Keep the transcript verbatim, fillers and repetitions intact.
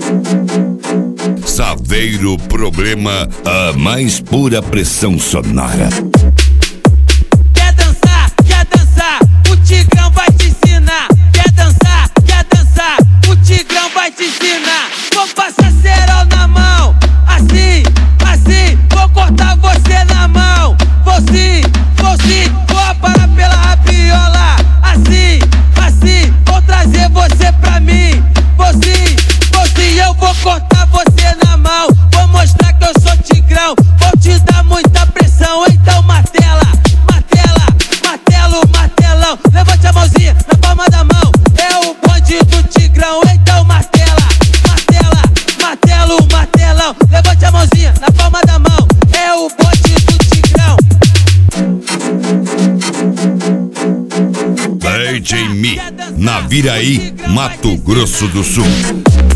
Saveiro Problema, a mais pura pressão sonora. Quer dançar, quer dançar, o Tigrão vai te ensinar. Quer dançar, quer dançar, o Tigrão vai te ensinar. Vou passar cerol na mão, assim, assim, vou cortar você na mão. Vou sim, vou sim, vou parar pela rabiola. Assim, assim, vou trazer você pra mim. Vou sim, vou sim, eu vou cortar você na mão. Vou mostrar que eu sou Tigrão, vou te dar muita pressão. Então martela, martela, martelo, martelão. Levante a mãozinha na palma da mão, é o bonde do Tigrão. Então martela, martela, martelo, martelão. Levante a mãozinha na palma da mão, é o bonde do Tigrão. D J Mi, Naviraí, Mato Grosso do Sul.